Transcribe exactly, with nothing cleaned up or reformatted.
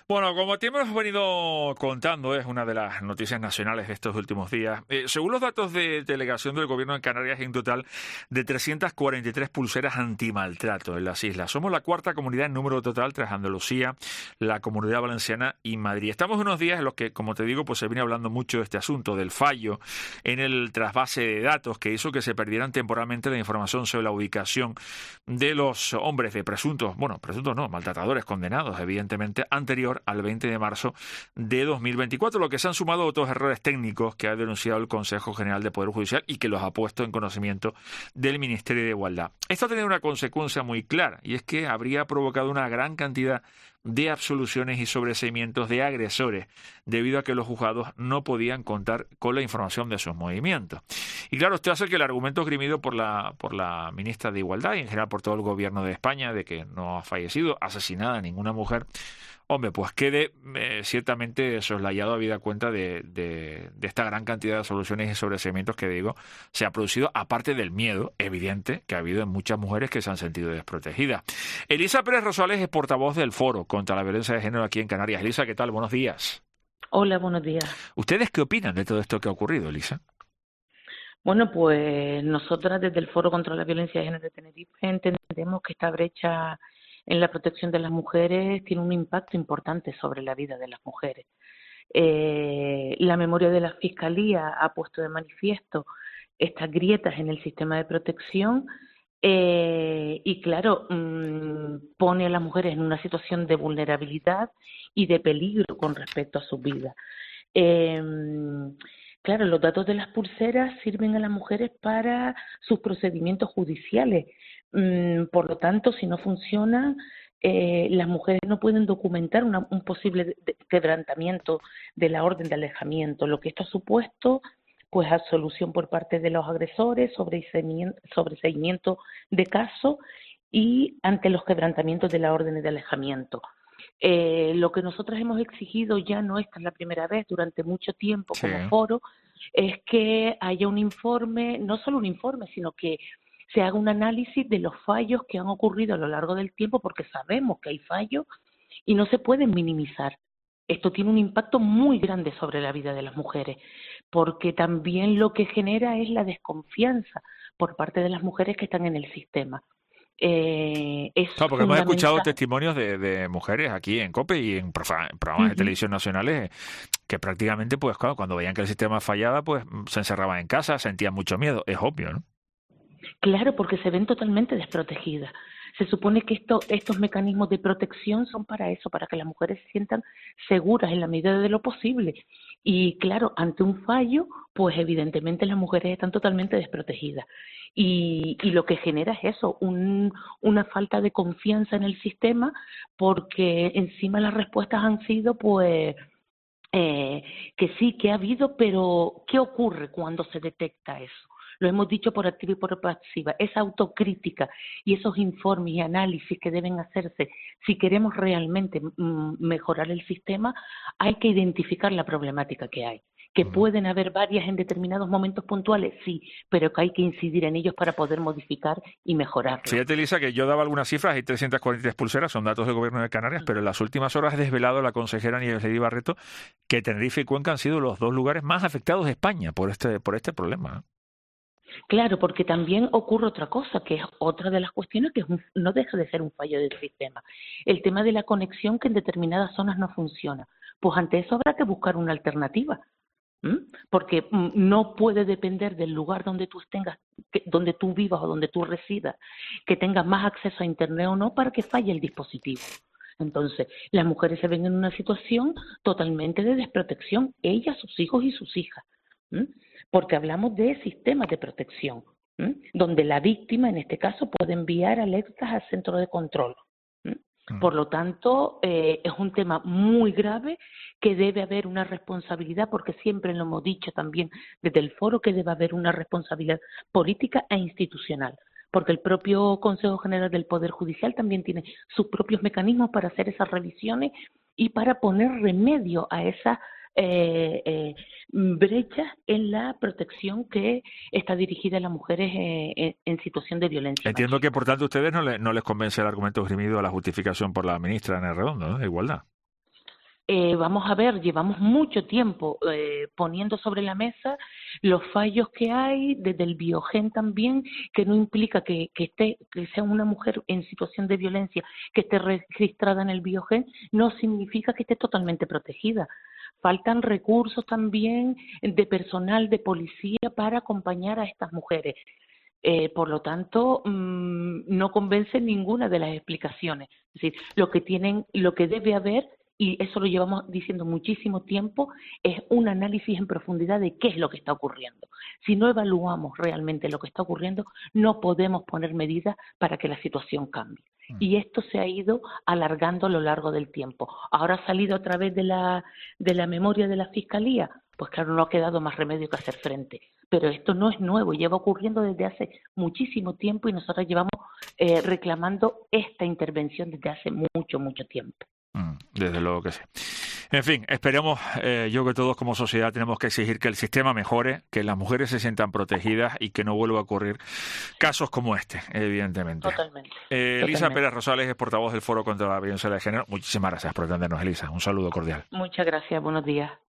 Bueno, como te hemos venido contando, es una de las noticias nacionales de estos últimos días. Eh, según los datos de delegación del Gobierno en Canarias, hay un total de trescientas cuarenta y tres pulseras antimaltrato en las islas. Somos la cuarta comunidad en número total tras Andalucía, la Comunidad Valenciana y Madrid. Estamos en unos días en los que, como te digo, pues se viene hablando mucho de este asunto, del fallo en el trasvase de datos que hizo que se perdieran temporalmente la información sobre la ubicación de los hombres de presuntos, bueno, presuntos no, maltratadores condenados, evidentemente, anterior al veinte de marzo de dos mil veinticuatro, lo que se han sumado otros errores técnicos que ha denunciado el Consejo General de Poder Judicial y que los ha puesto en conocimiento del Ministerio de Igualdad. Esto ha tenido una consecuencia muy clara, y es que habría provocado una gran cantidad de absoluciones y sobreseimientos de agresores, debido a que los juzgados no podían contar con la información de sus movimientos. Y claro, esto hace que el argumento esgrimido por la, por la ministra de Igualdad y en general por todo el gobierno de España, de que no ha fallecido asesinada ninguna mujer, hombre, pues quede eh, ciertamente soslayado habida cuenta de, de, de esta gran cantidad de soluciones y sobreseimientos que, digo, se ha producido, aparte del miedo evidente que ha habido en muchas mujeres que se han sentido desprotegidas. Elisa Pérez Rosales es portavoz del Foro contra la Violencia de Género aquí en Canarias. Elisa, ¿qué tal? Buenos días. Hola, buenos días. ¿Ustedes qué opinan de todo esto que ha ocurrido, Elisa? Bueno, pues nosotras desde el Foro contra la Violencia de Género de Tenerife entendemos que esta brecha en la protección de las mujeres tiene un impacto importante sobre la vida de las mujeres. Eh, la memoria de la Fiscalía ha puesto de manifiesto estas grietas en el sistema de protección eh, y, claro, mmm, pone a las mujeres en una situación de vulnerabilidad y de peligro con respecto a sus vidas. Eh, Claro, los datos de las pulseras sirven a las mujeres para sus procedimientos judiciales. Mm, por lo tanto, si no funcionan, eh, las mujeres no pueden documentar una, un posible de, de, quebrantamiento de la orden de alejamiento, lo que esto ha supuesto, pues, absolución por parte de los agresores, sobreseimiento, sobreseimiento de casos y ante los quebrantamientos de la orden de alejamiento. Eh, lo que nosotros hemos exigido ya no esta es la primera vez, durante mucho tiempo Sí. como foro, es que haya un informe, no solo un informe, sino que se haga un análisis de los fallos que han ocurrido a lo largo del tiempo, porque sabemos que hay fallos y no se pueden minimizar. Esto tiene un impacto muy grande sobre la vida de las mujeres, porque también lo que genera es la desconfianza por parte de las mujeres que están en el sistema. Eh, es claro, porque hemos escuchado testimonios de, de mujeres aquí en COPE y en, profa, en programas uh-huh. de televisión nacionales que prácticamente, pues claro, cuando veían que el sistema fallaba, pues se encerraban en casa, sentían mucho miedo. Es obvio, ¿no? Claro, porque se ven totalmente desprotegidas. Se supone que esto, estos mecanismos de protección son para eso, para que las mujeres se sientan seguras en la medida de lo posible. Y claro, ante un fallo, pues evidentemente las mujeres están totalmente desprotegidas. Y, y lo que genera es eso, un, una falta de confianza en el sistema, porque encima las respuestas han sido, pues, eh, que sí, que ha habido, pero ¿qué ocurre cuando se detecta eso? Lo hemos dicho por activa y por pasiva, esa autocrítica y esos informes y análisis que deben hacerse, si queremos realmente mm, mejorar el sistema, hay que identificar la problemática que hay. Que pueden haber varias en determinados momentos puntuales, sí, pero que hay que incidir en ellos para poder modificar y mejorarlo. Fíjate, Elisa, que yo daba algunas cifras, hay trescientas cuarenta y tres pulseras, son datos del Gobierno de Canarias, pero en las últimas horas ha desvelado la consejera Nieves Barreto que Tenerife y Cuenca han sido los dos lugares más afectados de España por este, por este problema. Claro, porque también ocurre otra cosa, que es otra de las cuestiones que es un, no deja de ser un fallo del sistema. El tema de la conexión que en determinadas zonas no funciona. Pues ante eso habrá que buscar una alternativa. ¿Mm? Porque mm, no puede depender del lugar donde tú tengas, que, donde tú vivas o donde tú residas, que tengas más acceso a internet o no para que falle el dispositivo. Entonces, las mujeres se ven en una situación totalmente de desprotección, ellas, sus hijos y sus hijas. ¿Mm? Porque hablamos de sistemas de protección, ¿m? Donde la víctima, en este caso, puede enviar alertas al centro de control. ¿m? Por lo tanto, eh, es un tema muy grave que debe haber una responsabilidad, porque siempre lo hemos dicho también desde el foro, que debe haber una responsabilidad política e institucional, porque el propio Consejo General del Poder Judicial también tiene sus propios mecanismos para hacer esas revisiones y para poner remedio a esas Eh, eh, brechas en la protección que está dirigida a las mujeres eh, en, en situación de violencia. Entiendo machista. que, por tanto, a ustedes no, le, no les convence el argumento esgrimido a la justificación por la ministra Ana Redondo, ¿no? De Igualdad. Eh, vamos a ver, llevamos mucho tiempo eh, poniendo sobre la mesa los fallos que hay, desde el Biogen también, que no implica que, que, esté, que sea una mujer en situación de violencia que esté registrada en el Biogen, no significa que esté totalmente protegida. Faltan recursos también de personal de policía para acompañar a estas mujeres. Eh, por lo tanto, mmm, no convence ninguna de las explicaciones. Es decir, lo que tienen, lo que debe haber, y eso lo llevamos diciendo muchísimo tiempo, es un análisis en profundidad de qué es lo que está ocurriendo. Si no evaluamos realmente lo que está ocurriendo, no podemos poner medidas para que la situación cambie. Y esto se ha ido alargando a lo largo del tiempo. Ahora ha salido a través de la, de la memoria de la Fiscalía. Pues claro, no ha quedado más remedio que hacer frente. Pero esto no es nuevo, lleva ocurriendo desde hace muchísimo tiempo y nosotros llevamos eh, reclamando esta intervención desde hace mucho, mucho tiempo. Desde luego que sí. En fin, esperemos, eh, yo que todos como sociedad tenemos que exigir que el sistema mejore, que las mujeres se sientan protegidas y que no vuelva a ocurrir casos como este, evidentemente. Totalmente. Eh, Elisa totalmente. Pérez Rosales es portavoz del Foro contra la Violencia de Género. Muchísimas gracias por atendernos, Elisa. Un saludo cordial. Muchas gracias, buenos días.